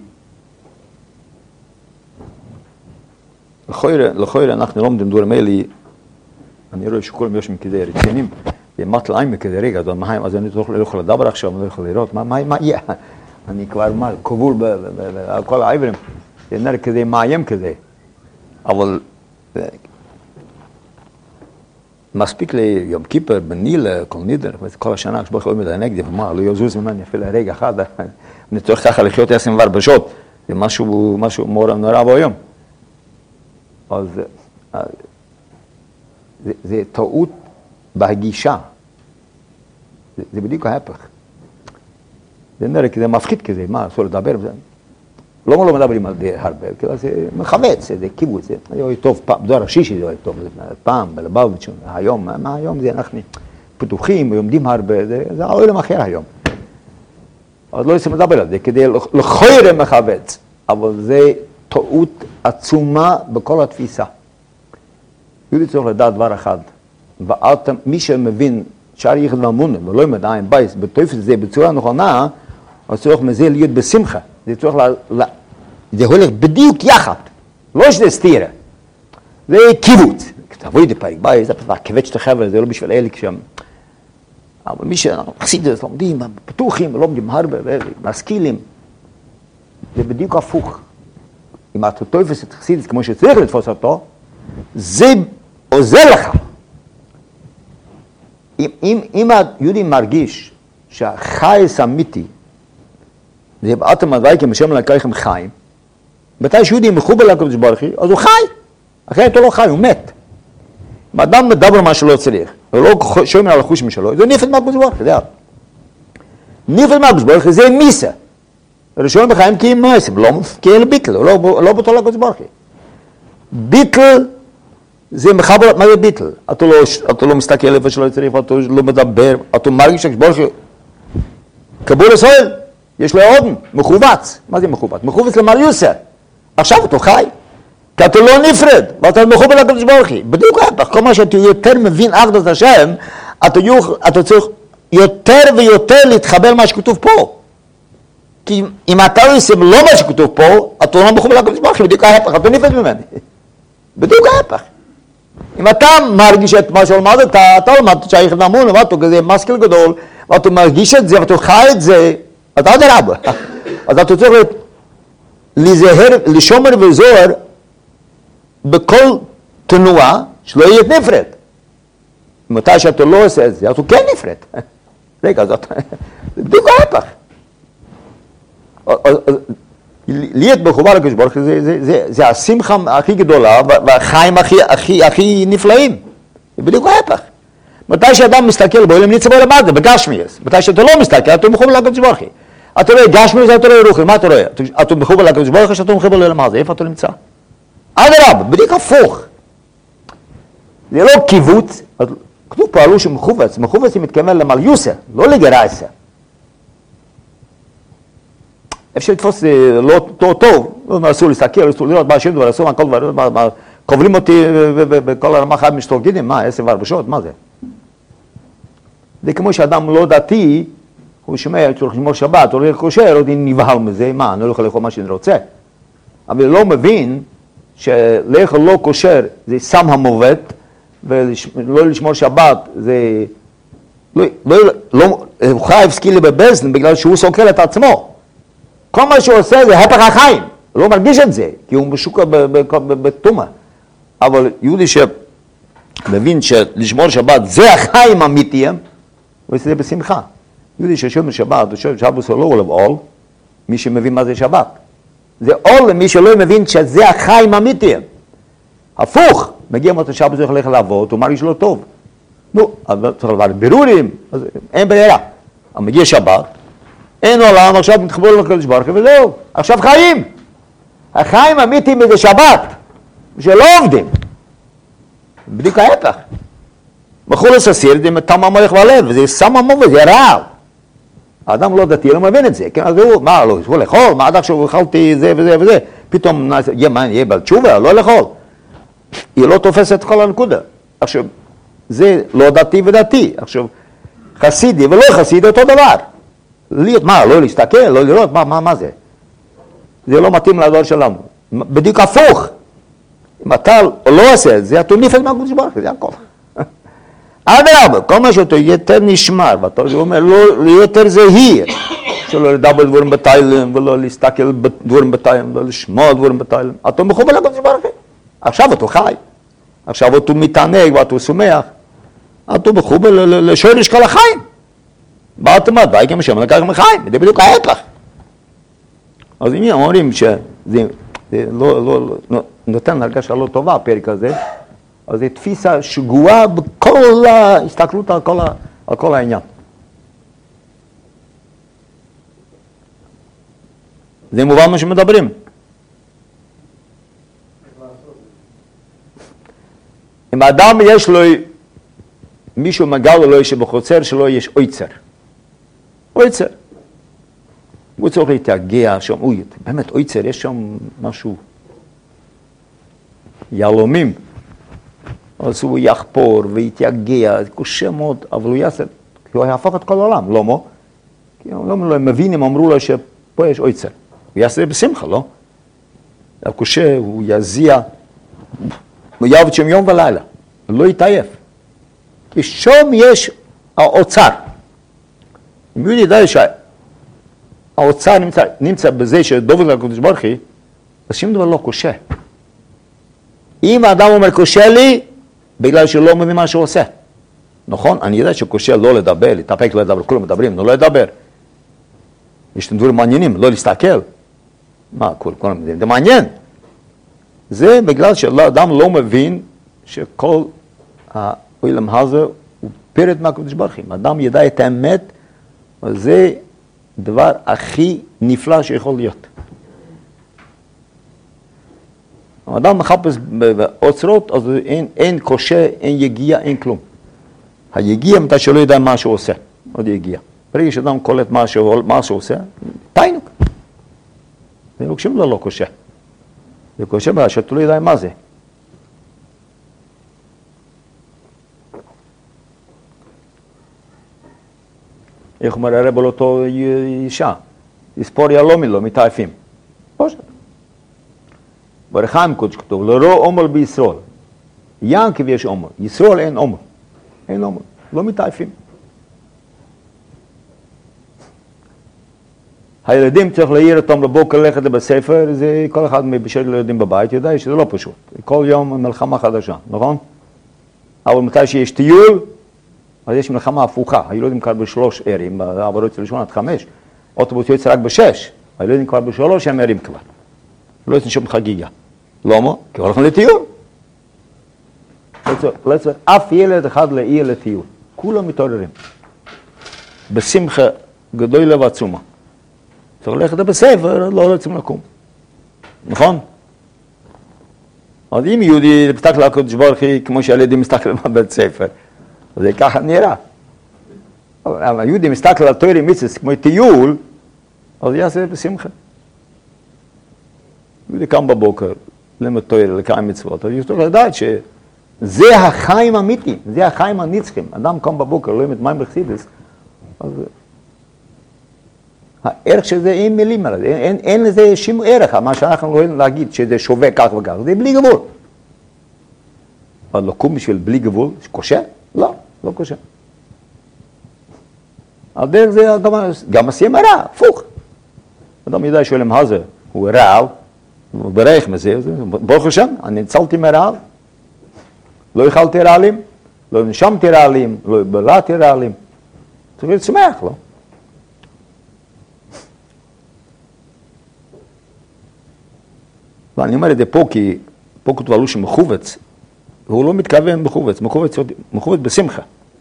לכוירה אנחנו לא מדברים דברים אלה, אני רואה שכולם יושבים כדי רציינים, ומטלעים כדי רגע, אז אני לא יכול לדבר עכשיו, אני לא יכול לראות, מה יהיה? אני כבר כבול בכל העברים, זה נראה כדי מאיים כזה. אבל מספיק ליום כיפר, בנילה, כל נידר, כל השנה, כשבוא יכולים לדענק, זה מה, לא יזוז ממני אפילו רגע אחד, אני צריך ככה לחיות 24 שעות, זה משהו נורא ביום. אז זה טעות בהגישה, זה בדיוק ההפך. זה נראה כזה מפחיד כזה, מה, אסור לדבר, לא מדברים על זה הרבה, כי זה מחווץ, זה קיבוץ, זה היה טוב פעם, דור השישי זה היה טוב, פעם, בלבביץ', היום, מה היום זה אנחנו פתוחים, לומדים הרבה, זה העולם אחר היום. אז לא יוצא מדבר על זה, כדי לכוירה מחווץ, אבל זה טעות עצומה בכל התפיסה. יהודי צריך לדעת דבר אחד, מי שמבין שער יחד ואמונה, ולא עם עדיין בייס, בתופס זה בצורה נכונה, אז צריך מזה להיות בשמחה. זה הולך בדיוק יחד, לא שזה סתירה. זה קיבוץ. תבואי דפייק בייס, זה כבד שאתה חבר'ה, זה לא בשביל אלה כשם. אבל מי שחסידות לומדים, פתוחים, לומדים הרבה, משכילים, זה בדיוק הפוך. אם אתה תופס את חסידות כמו שצריך לתפוס אותו, זה עוזר לך. אם היהודי מרגיש שהחייס אמיתי, זה באתם הדוויקים בשם לקחם חיים, מתי שיהודי מחובר לקדוש ברוך הוא, אז הוא חי. אחרת הוא לא חי, הוא מת. אם אדם מדבר מה שלא צריך, הוא לא שומע על החושים שלו, זה נפרד מהקדוש ברוך הוא, נפרד מהקדוש ברוך הוא זה מיסה. ראשון בחיים כי אם מיסה, כי אין ביטל, הוא לא בטול לקדוש ברוך הוא. ביטל זה מחבר, מה זה ביטל? אתה לא מסתכל איפה שלא צריך, אתה לא מדבר, אתה מרגיש שהקדוש ברוך הוא קבול ישראל, יש לו אודן, מחובץ. מה זה מחובץ? מחובץ למריוסה. עכשיו אתה חי. כי אתה לא נפרד, ואתה מחובר לקדוש ברוך הוא. בדיוק ההפך, כל מה שאתה יותר מבין אחדות השם, אתה צריך יותר ויותר להתחבר למה שכתוב פה. כי אם אתה לא עושה לא מה שכתוב פה, אתה לא מחובר לקדוש ברוך הוא, בדיוק ההפך, אתה נפרד ממני. בדיוק ההפך. אם אתה מרגיש את מה שלמדת, אתה למדת שהיחד המון, ואתה כזה משכיל גדול, ואתה מרגיש את זה, ואתה חי את זה, אתה אדרבה. אז אתה צריך להיזהר, לשומר וזוהר, בכל תנועה שלא יהיה נפרד. מתי שאתה לא עושה את זה, אתה כן נפרד. רגע, זה בדיוק ההפך. להיות מחובר לקדוש ברוך הוא זה השמחה הכי גדולה והחיים הכי נפלאים. זה בדיוק ההפך. מתי שאדם מסתכל בו, ניצב בו למטה, בגשמיאס. מתי שאתה לא מסתכל, אתה מחובר לקדוש ברוך הוא. אתה רואה גשמיאס, אתה רואה רוחי, מה אתה רואה? אתה מחובר לקדוש ברוך הוא, שאתה מחובר למטה, איפה אתה נמצא? אדרבה, בדיוק הפוך. זה לא קיבוץ, כתוב פה עלו שמחובץ, מחובץ היא מתכוון למליוסה, לא לגרייסה. אפשר לתפוס לא טוב, לא אסור להסתכל, אסור לראות מה השם דבר, אסור מה כל דבר, קובלים אותי בכל הרמה חד משתולגידים, מה, 10 ורבשות, מה זה? זה כמו שאדם לא דתי, הוא שומע, צריך לשמור שבת, הוא הולך כושר, עוד נבהל מזה, מה, אני לא יכול לאכול מה שאני רוצה. אבל לא מבין שלאכול לא כושר זה סם המוות, ולא לשמור שבת זה, הוא חייב סקילי בבזן בגלל שהוא סוקר את עצמו. כל מה שהוא עושה זה הפך החיים, הוא לא מרגיש את זה, כי הוא משוקע בתומה. אבל יהודי שמבין שלשמור שבת זה החיים האמיתיים, הוא עושה זה בשמחה. יהודי ששומר שבת, הוא שומר שבת הוא לא עולב עול, מי שמבין מה זה שבת. זה עול למי שלא מבין שזה החיים האמיתיים. הפוך, מגיע מות השבת, הוא הולך לעבוד, הוא מרגיש לא טוב. נו, אבל צריך לדבר בירורים, אז אין ברירה. אבל מגיע שבת, אין עולם, עכשיו מתחבור לקדוש ברוך הוא וזהו, עכשיו חיים. החיים האמיתיים זה שבת, שלא עובדים. בדיוק ההפך. בחולס הסיר, זה מטעם המלך והלב, וזה שם המוות, זה רעל. האדם לא דתי, לא מבין את זה, כן, אז הוא, מה, לא, הוא לאכול, מה עד עכשיו אכלתי זה וזה וזה, פתאום יהיה בעל תשובה, לא לאכול. היא לא תופסת את כל הנקודה. עכשיו, זה לא דתי ודתי. עכשיו, חסידי ולא חסידי אותו דבר. מה, לא להסתכל, לא לראות, מה זה? זה לא מתאים לדור שלנו. בדיוק הפוך. אם אתה לא עושה את זה, אתה נפרד מהקדוש ברוך הוא, זה הכל. אדרבה, כל מה שאתה יותר נשמר, ואתה אומר, לא יותר זהיר, שלא לדבר דברים בתאילם, ולא להסתכל בדברים בתאילם, ולא לשמוע דברים בתאילם, אתה מחובר לקדוש ברוך הוא. עכשיו אתה חי, עכשיו אתה מתענג ואתה שמח, אתה מחובר לשורש כל החיים. באתם הדוויקים השם לקחם חיים, זה בדיוק ההפך. אז אם אומרים שזה נותן הרגשה לא טובה, הפרק הזה, אז זו תפיסה שגועה בכל ההסתכלות על כל העניין. זה מובן מה שמדברים. אם האדם יש לו, מישהו מגל לו שבחוצר שלו יש אויצר. אויצר. הוא צריך להתייגע שם, באמת אויצר, יש שם משהו, יהלומים. אז הוא יחפור ויתייגע, זה קשה מאוד, אבל הוא יעשה, כי הוא יהפוך את כל העולם, לא מו? כי הם מבינים, אמרו לו שפה יש עוצר. הוא יעשה זה בשמחה, לא? הקשה, הוא יזיע, הוא יעבוד שם יום ולילה, הוא לא יתעייף. כי שם יש האוצר. אם יהודי ידע שהאוצר נמצא בזה שדובר לקדוש ברוך הוא, אז שום דבר לא קשה. אם האדם אומר קשה לי, בגלל שהוא לא מבין מה שהוא עושה. נכון? אני יודע שקשה לא לדבר, להתאפק לא לדבר, כולם מדברים, לא לדבר. יש דברים מעניינים, לא להסתכל. מה, כולם מדברים, זה מעניין. זה בגלל שהאדם לא מבין שכל העולם הזה הוא פרד מהקדוש ברוך הוא. האדם ידע את האמת, וזה דבר הכי נפלא שיכול להיות. האדם מחפש באוצרות, אז אין קשה, אין יגיע, אין כלום. היגיע מתי שלא יודע מה שהוא עושה, עוד יגיע. ברגע שאדם קולט מה שהוא עושה, תיינוק. זה לא קשה. זה קשה בגלל שאתה לא יודע מה זה. איך אומר הרב על אותו אישה? יספור יהלומי לו, מתעייפים. פשוט. ברחיים קודש כתוב, לרוא עומר בישראל. ינקב יש עומר, ישראל אין עומר. אין עומר, לא מתעייפים. הילדים צריך להעיר אותם לבוקר ללכת לבית ספר, זה כל אחד מבשל ילדים בבית, יודע שזה לא פשוט. כל יום מלחמה חדשה, נכון? אבל מתי שיש טיול, אז יש מלחמה הפוכה. הילדים כבר בשלוש ערים, בעבודות ראשון עד 5. אוטובוס יוצא רק ב6. הילדים כבר ב3 הם ערים כבר. לא יוצאים שום חגיגה. למה? כי הולכים לטיול. לא צריך אף ילד אחד לעיר לטיול. כולם מתעוררים. בשמחה גדולה ועצומה. צריך ללכת לבית ספר, לא רוצים לקום. נכון? אז אם יהודי מסתכל על הקדוש ברוך הוא כמו שהילדים מסתכלים בבית ספר, זה ככה נראה. אבל היהודי מסתכל על תורה מצוות כמו טיול, אז יעשה בשמחה. יהודי קם בבוקר, למד תורה, לקיים מצוות, אז יצטרך לדעת שזה החיים האמיתיים, זה החיים הנצחיים. אדם קם בבוקר, למד מים בחסידות, אז הערך של זה אין מילים עליו, אין לזה שום ערך, מה שאנחנו יכולים להגיד שזה שווה כך וכך, זה בלי גבול. אבל לקום בשביל בלי גבול, קשה? לא, לא קשה. על דרך זה גם עשייה רע, הפוך. אדם ידע שעולם הזה הוא רעב, הוא ברך מזה, ברוך השם, אני ניצלתי מרעב, לא אכלתי רעלים, לא נשמתי רעלים, לא בלעתי רעלים. צריך לצמח, לא? ואני אומר את זה פה, כי פה כתוב עלו שמחובץ, והוא לא מתכוון מחובץ, מחובץ בשמחה.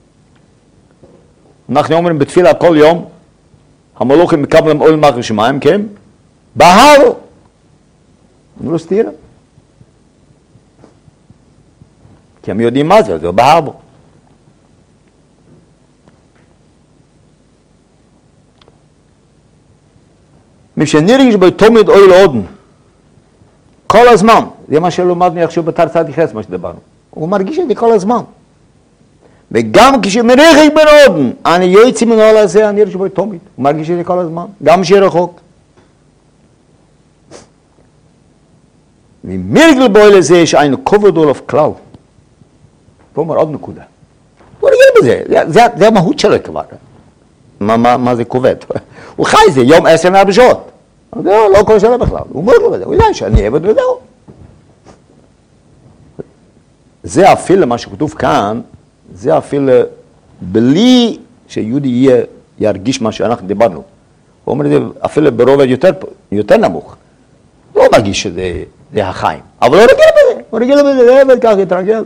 אנחנו אומרים בתפילה כל יום, המלוכים מקבלים אוהל מלך שמיים, כן? בהר! לא סתירה. כי הם יודעים מה זה, זה בהר בו. מי שנרגיש בו תמיד אוהל עודן, כל הזמן, זה מה שלומדנו עכשיו בתר צדיק חס, מה שדברנו. הוא מרגיש את זה כל הזמן. וגם כשמרחק בין עודן, אני יוצא מן העול הזה, אני ארגיש בו תמיד. הוא מרגיש את זה כל הזמן, גם שרחוק. ומרגל בו לזה יש היינו כובד עולף כלל. פה אומר עוד נקודה. הוא רגיל בזה, זה המהות שלו כבר. מה זה כובד? הוא חי זה יום 10 שעות. זהו, לא כל שאלה בכלל. הוא מרגל בזה, הוא יודע שאני עבד וזהו. זה אפילו מה שכתוב כאן, זה אפילו בלי שיהודי ירגיש מה שאנחנו דיברנו. הוא אומר את זה אפילו ברובד יותר נמוך. לא מרגיש שזה החיים, אבל הוא רגיל בזה, הוא רגיל בזה, זה עבד כך, יתרגל.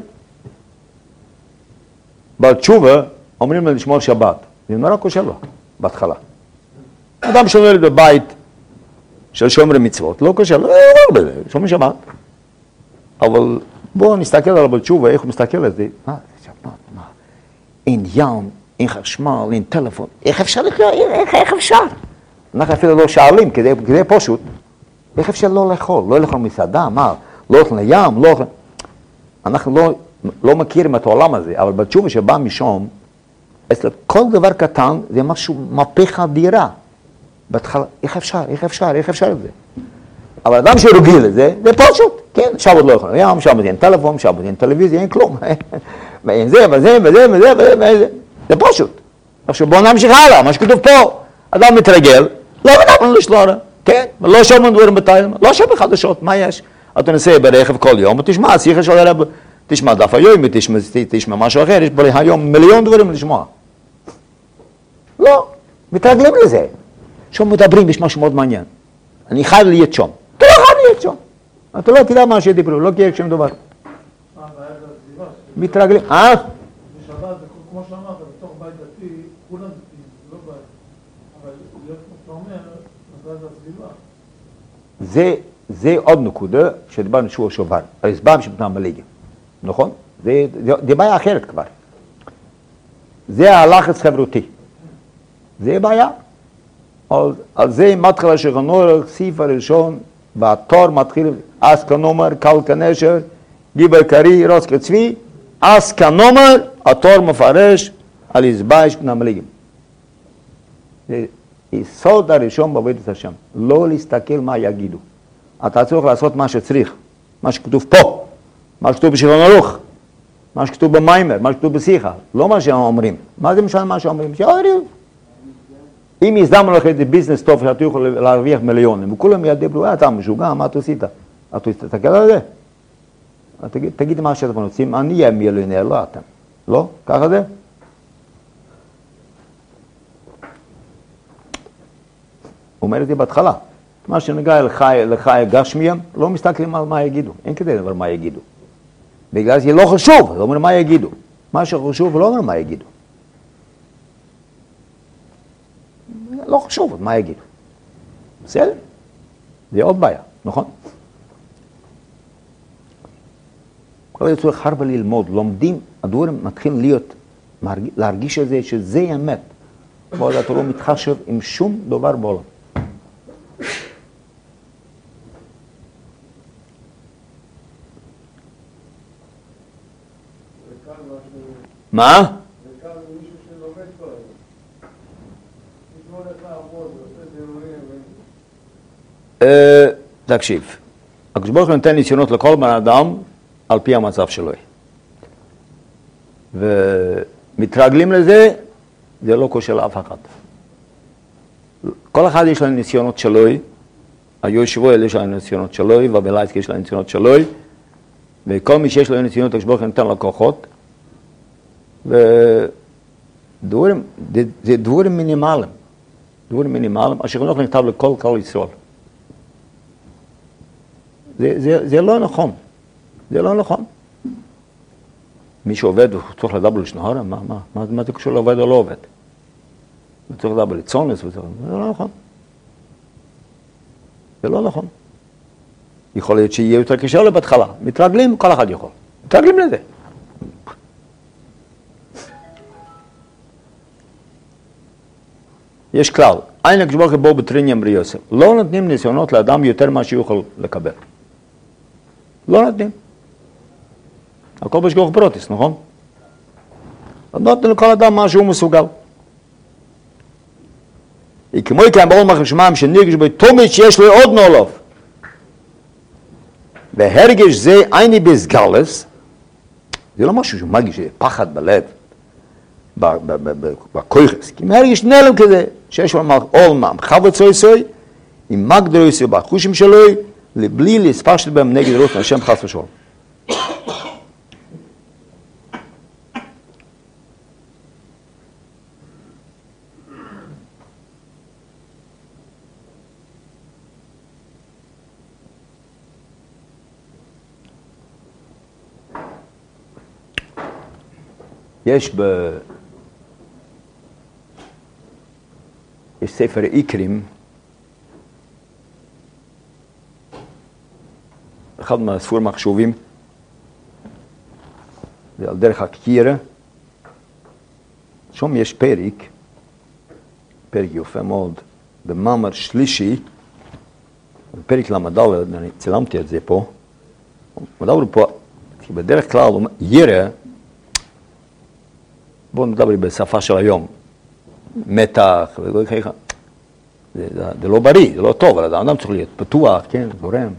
בתשובה אומרים לו לשמור שבת, זה נורא קשה לו, בהתחלה. אדם שומר בבית של שומרי מצוות, לא קשה לו, שומר שבת. אבל בואו נסתכל על בתשובה, איך הוא מסתכל על זה, מה זה שבת, מה? אין ים, אין חשמל, אין טלפון, איך אפשר לחיות, איך אפשר? אנחנו אפילו לא שואלים, כי זה פשוט. איך אפשר לא לאכול? לא לאכול מסעדה, מה? לא אוכל לים, לא אוכל... אנחנו לא לא מכירים את העולם הזה, אבל בתשובה שבא משום, אצל כל דבר קטן זה משהו, מהפכה אדירה. בהתחלה, איך אפשר את זה? אבל אדם שרגיל לזה, זה פשוט, כן, עכשיו עוד לא יכול, עכשיו אין טלפון, עכשיו אין טלוויזיה, אין כלום, ואין זה וזה וזה וזה וזה, זה פשוט. עכשיו בואו נמשיך הלאה, מה שכתוב פה, אדם מתרגל, לא מדברים לשלורה, כן, לא שומעים דברים בתיים, לא שומעים חדשות, מה יש? אתה נוסע ברכב כל יום, ותשמע, השיחה של הרב, תשמע דף היום, תשמע משהו אחר, יש פה היום מיליון דברים לשמוע. לא, מתרגלים לזה. שם מדברים, יש משהו מאוד מעניין. אני חייב להיות שם. אתה לא חייב להיות שם. אתה לא תדע מה שדיברו, לא קיים שם דבר. מתרגלים, בשבת, כמו שאמרת, בתוך בית דתי, כולם דתיים, לא בית. אבל להיות כמו שאתה אומר, זה הסביבה. זה עוד נקודה שדיברנו שהוא שובר. הסברנו שבתנם בליגה. נכון? זה בעיה אחרת כבר. זה הלחץ חברותי. זה בעיה. על זה מתחיל שרנור, סעיף הראשון, בתור מתחיל אס כנומר, קל כנשר, גיבר קרי, רוץ כצבי, אס כנומר, התור מפרש על יזבש פני המליגים. זה יסוד הראשון בעבודת השם, לא להסתכל מה יגידו. אתה צריך לעשות מה שצריך, מה שכתוב פה, מה שכתוב בשולחן ערוך, מה שכתוב במיימר, מה שכתוב בשיחה, לא מה שהם אומרים. מה זה משנה מה שאומרים? שאומרים. אם יזדמנו לך את ביזנס טוב שאתה יכול להרוויח מיליונים, וכולם ידברו, אתה משוגע, מה אתה עשית? אתה תסתכל על זה? תגיד מה שאתם רוצים, אני אהיה מיליונר, לא אתם. לא? ככה זה? אומר את זה בהתחלה. מה שנגע לחיי גשמיים, לא מסתכלים על מה יגידו. אין כדי דבר מה יגידו. בגלל זה לא חשוב, לא אומר מה יגידו. מה שחשוב, לא אומר מה יגידו. לא חשוב, מה יגידו? בסדר? זה עוד בעיה, נכון? כל זה צריך הרבה ללמוד, לומדים, הדברים מתחילים להיות, להרגיש את זה שזה אמת. ועוד אתה לא מתחשב עם שום דבר בעולם. מה? תקשיב, הקדוש ברוך הוא נותן ניסיונות לכל בן אדם על פי המצב שלו. ומתרגלים לזה, זה לא קשה לאף אחד. כל אחד יש לו ניסיונות שלו, היושבו יש לו ניסיונות שלו, ובלייסקי יש לו ניסיונות שלו, וכל מי שיש לו ניסיונות, הקדוש ברוך הוא נותן לו כוחות, ודברים, זה דברים מינימליים. דברים מינימליים, אשר לא נכתב לכל ישראל. זה לא נכון. זה לא נכון. מי שעובד, הוא צריך לדבר לשנהרה, מה זה קשור לעובד או לא עובד? הוא צריך לדבר לצונס, זה לא נכון. זה לא נכון. יכול להיות שיהיה יותר קשה לו בהתחלה. מתרגלים, כל אחד יכול. מתרגלים לזה. יש כלל, אין הקדוש ברוך הוא בו בטריניה בריוסף. לא נותנים ניסיונות לאדם יותר מה שהוא יכול לקבל. לא נותנים. הכל בשגוח פרוטיס, נכון? נותנים לכל אדם מה שהוא מסוגל. כמו יקיים בעול מחם שמיים שנרגש בו תומית שיש לו עוד נולוף. והרגש זה איני בסגלס, זה לא משהו שהוא מרגיש פחד בלב, בכויחס, כי מהרגש נעלם כזה, שיש לו עול מעם חבצוי סוי, עם מגדרוי סוי בחושים שלו, לבלי להספשת בהם נגד רות מהשם חס ושלום. יש ספר איקרים, אחד מהספורים החשובים, זה על דרך הכתירה, שם יש פרק יפה מאוד, במאמר שלישי, פרק למדל, אני צילמתי את זה פה, מדבר פה כי בדרך כלל, ירא, בואו נדבר בשפה של היום, מתח, זה לא בריא, זה לא טוב, אבל האדם צריך להיות פתוח, כן, זורם.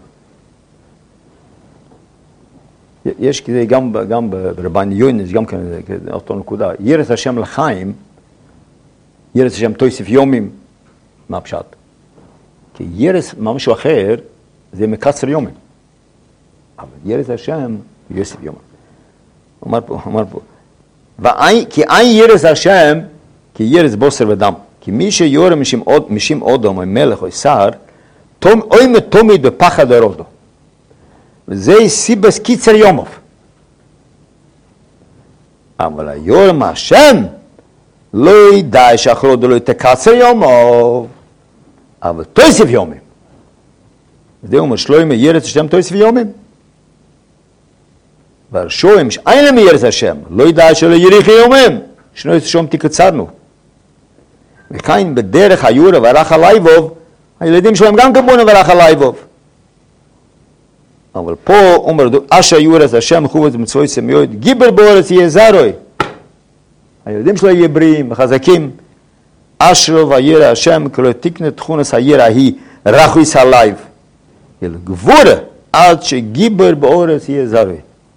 יש כזה גם ברבן יוינס, גם כן, אותו נקודה, יראת השם לחיים, יראת השם תוסיף יומים, מה פשט? כי יראת משהו אחר, זה מקצר יומים. אבל יראת השם יוסיף יומים. הוא אומר פה, כי אין יראת השם, כי יראת בוסר ודם. כי מי שיורא משם אודום, או מלך או שר, אוי מתומד בפחד הרודו. וזה סיבס קיצר יומוב. אבל היורא מהשם, לא ידע שאחרודו לא יתקצר יומוב, אבל תוסיף יומים. וזה אומר שלוימה יראת השם תוסיף יומים. והרשועים שאין להם יראת השם, לא ידע שלא יריחי יומים, שנו שום תקצרנו. וכאן בדרך היורא ורח הלייבוב, הילדים שלהם גם כמונה ורח הלייבוב. אבל פה אומר, אשר יורא השם חובץ מצווי סמיוד, גיבר באורץ יהיה זרוי. הילדים שלו יהיה בריאים וחזקים. אשרו וירא השם, כלא תקנה תכונס הירא היא רחויס הלייב. גבורה עד שגיבר באורץ יהיה זרוי.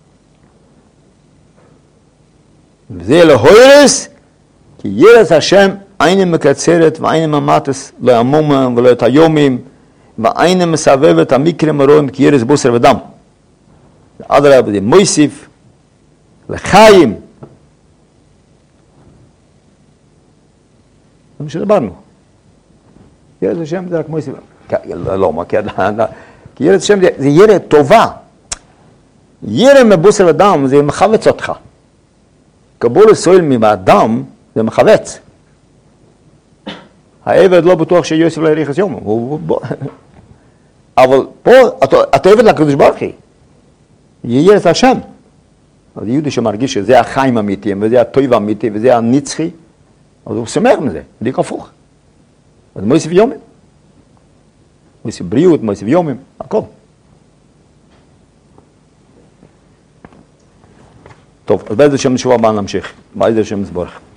וזה להוירס, כי יראת השם אין מקצרת ואין ממתס לא המומם ולא את היומים ואין מסבבת המקרים הרואים כי יראת בוסר ודם. אדרבה זה מוסיף לחיים. זה מה שדברנו. יראת השם זה רק מוסיף. לא, מה? כי יראת השם זה יראת טובה. יראת מבוסר ודם זה מחבץ אותך. קבול סויל מהאדם זה מחבץ. העבד לא בטוח שיוסף לא יריח את יום. אבל פה אתה עבד לקדוש ברוך הוא. יהיה את השם. אז יהודי שמרגיש שזה החיים האמיתיים, וזה הטוב האמיתי, וזה הנצחי, אז הוא שמח מזה, בדיוק הפוך. אז מוסיף יומים. מוסיף בריאות, מוסיף יומים, הכל. טוב, אז באיזה שם שבוע הבא נמשיך. באיזה שם סבורך.